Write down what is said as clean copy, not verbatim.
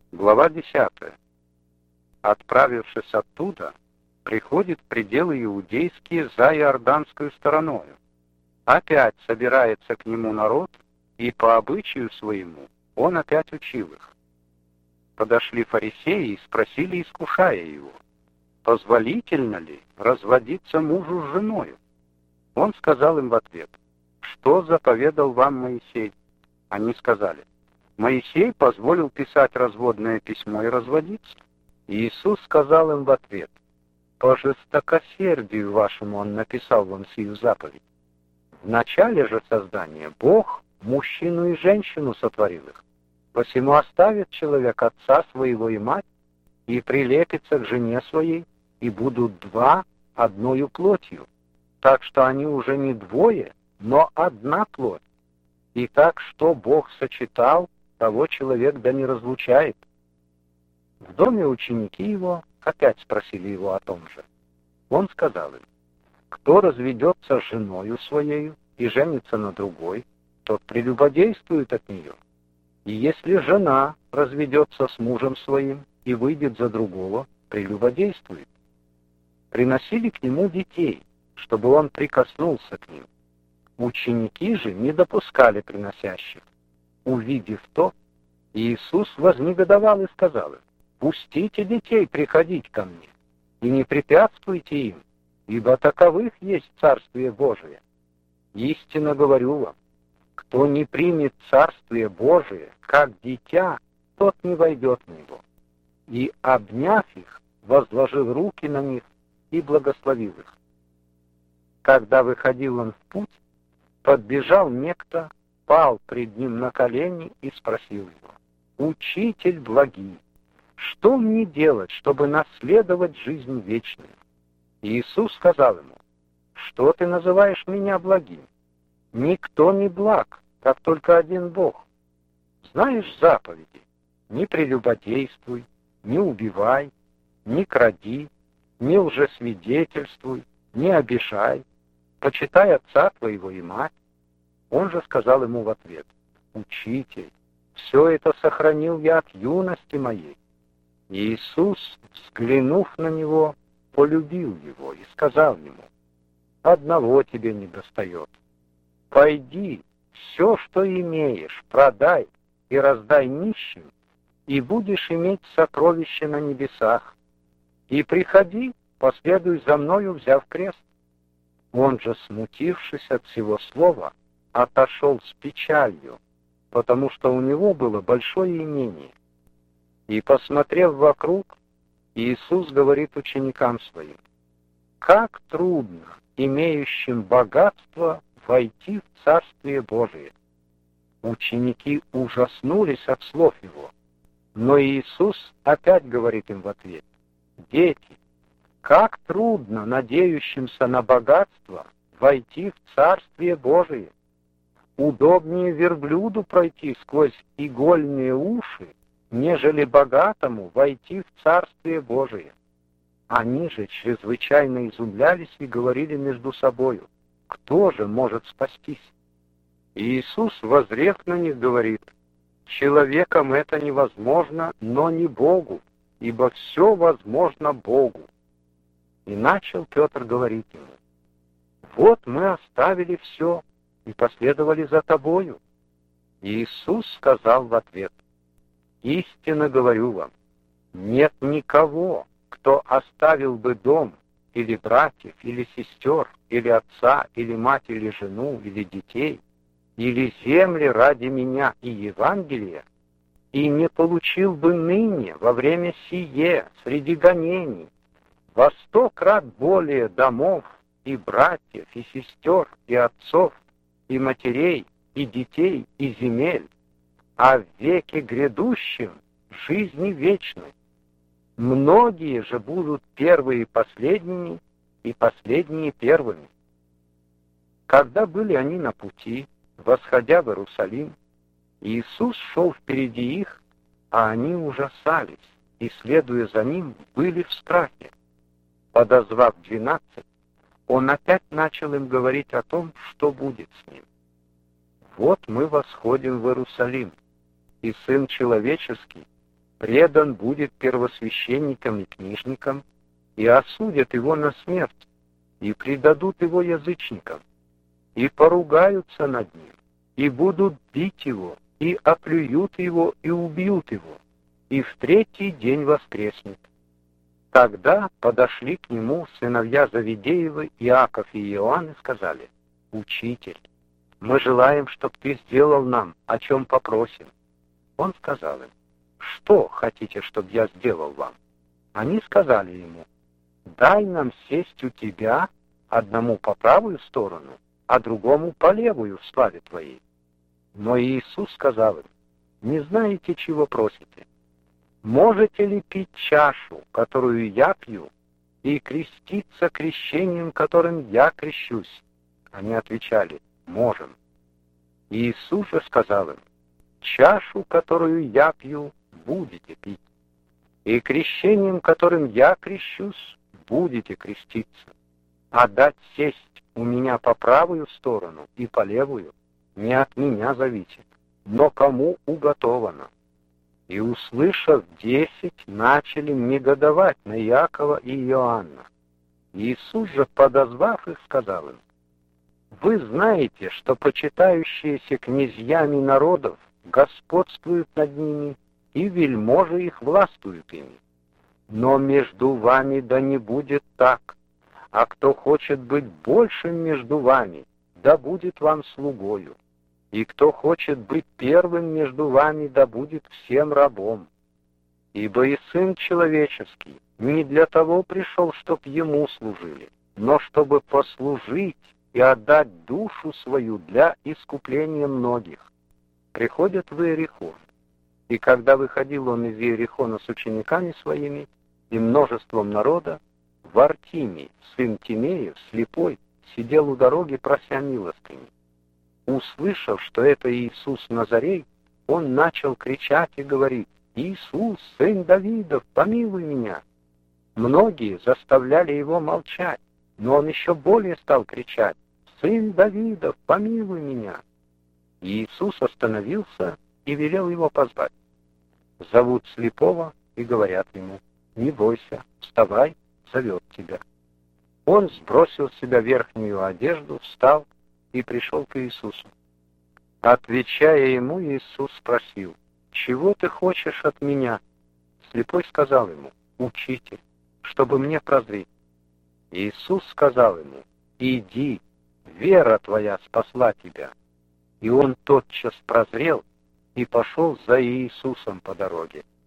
Глава 10. Отправившись оттуда, приходит в пределы иудейские за иорданскую стороною. Опять собирается к нему народ, и по обычаю своему он опять учил их. Подошли фарисеи и спросили, искушая его, позволительно ли разводиться мужу с женою? Он сказал им в ответ, что заповедал вам Моисей? Они сказали, Моисей позволил писать разводное письмо и разводиться. И Иисус сказал им в ответ, по жестокосердию вашему он написал вам сию заповедь. В начале же создания Бог мужчину и женщину сотворил их. Посему оставит человек отца своего и мать, и прилепится к жене своей, и будут два одною плотью. Так что они уже не двое, но одна плоть. И так, что Бог сочетал, того человек да не разлучает. В доме ученики его опять спросили его о том же. Он сказал им, кто разведется с женою своею и женится на другой, тот прелюбодействует от нее. И если жена разведется с мужем своим и выйдет за другого, прелюбодействует. Приносили к нему детей, чтобы он прикоснулся к ним. Ученики же не допускали приносящих. Увидев то, Иисус вознегодовал и сказал им, «Пустите детей приходить ко мне, и не препятствуйте им, ибо таковых есть Царствие Божие. Истинно говорю вам, кто не примет Царствие Божие, как дитя, тот не войдет в него». И, обняв их, возложил руки на них и благословил их. Когда выходил он в путь, подбежал некто, пал пред ним на колени и спросил его, «Учитель благий, что мне делать, чтобы наследовать жизнь вечную?» И Иисус сказал ему, «Что ты называешь меня благим? Никто не благ, как только один Бог. Знаешь заповеди? Не прелюбодействуй, не убивай, не кради, не лжесвидетельствуй, не обижай, почитай отца твоего и мать». Он же сказал ему в ответ, «Учитель, все это сохранил я от юности моей». И Иисус, взглянув на него, полюбил его и сказал ему, «Одного тебе недостает. Пойди, все, что имеешь, продай и раздай нищим, и будешь иметь сокровище на небесах. И приходи, последуй за мною, взяв крест». Он же, смутившись от всего слова, отошел с печалью, потому что у него было большое имение. И, посмотрев вокруг, Иисус говорит ученикам своим, «Как трудно имеющим богатство войти в Царствие Божие». Ученики ужаснулись от слов его, но Иисус опять говорит им в ответ, «Дети, как трудно надеющимся на богатство войти в Царствие Божие. Удобнее верблюду пройти сквозь игольные уши, нежели богатому войти в Царствие Божие». Они же чрезвычайно изумлялись и говорили между собою, кто же может спастись? И Иисус, воззрев на них, говорит, человеком это невозможно, но не Богу, ибо все возможно Богу. И начал Петр говорить ему, вот мы оставили все и последовали за тобою. И Иисус сказал в ответ, истинно говорю вам, нет никого, кто оставил бы дом, или братьев, или сестер, или отца, или мать, или жену, или детей, или земли ради меня и Евангелия, и не получил бы ныне, во время сие, среди гонений, во 100 крат более домов, и братьев, и сестер, и отцов, и матерей, и детей, и земель, а в веке грядущем жизни вечной. Многие же будут первые последними, и последние первыми. Когда были они на пути, восходя в Иерусалим, Иисус шел впереди их, а они ужасались, и, следуя за ним, были в страхе. Подозвав 12, он опять начал им говорить о том, что будет с ним. «Вот мы восходим в Иерусалим, и Сын Человеческий предан будет первосвященникам и книжникам, и осудят его на смерть, и предадут его язычникам, и поругаются над ним, и будут бить его, и оплюют его, и убьют его, и в третий день воскреснет. Тогда подошли к нему сыновья Завидеевы, Иаков и Иоанн, и сказали: «Учитель, мы желаем, чтоб ты сделал нам, о чем попросим». Он сказал им: «Что хотите, чтоб я сделал вам?» Они сказали ему: «Дай нам сесть у тебя, одному по правую сторону, а другому по левую в славе твоей». Но Иисус сказал им: «Не знаете, чего просите? Можете ли пить чашу, которую я пью, и креститься крещением, которым я крещусь?» Они отвечали: «Можем». Иисус же сказал им: «Чашу, которую я пью, будете пить, и крещением, которым я крещусь, будете креститься, а дать сесть у меня по правую сторону и по левую не от меня зависит, но кому уготовано». И, услышав 10, начали негодовать на Иакова и Иоанна. Иисус же, подозвав их, сказал им: «Вы знаете, что почитающиеся князьями народов господствуют над ними, и вельможи их властвуют ими. Но между вами да не будет так, а кто хочет быть большим между вами, да будет вам слугою. И кто хочет быть первым между вами, да будет всем рабом. Ибо и Сын Человеческий не для того пришел, чтоб Ему служили, но чтобы послужить и отдать душу свою для искупления многих». Приходят в Иерихон. И когда выходил он из Иерихона с учениками своими и множеством народа, Вартимий, сын Тимеев, слепой, сидел у дороги, прося милостыни. Услышав, что это Иисус Назарей, он начал кричать и говорить: «Иисус, сын Давидов, помилуй меня!» Многие заставляли его молчать, но он еще более стал кричать: «Сын Давидов, помилуй меня!» И Иисус остановился и велел его позвать. Зовут слепого и говорят ему: «Не бойся, вставай, зовет тебя». Он сбросил с себя верхнюю одежду, встал и пришел к Иисусу. Отвечая ему, Иисус спросил: «Чего ты хочешь от меня?» Слепой сказал ему: «Учитель, чтобы мне прозреть». Иисус сказал ему: «Иди, вера твоя спасла тебя». И он тотчас прозрел и пошел за Иисусом по дороге.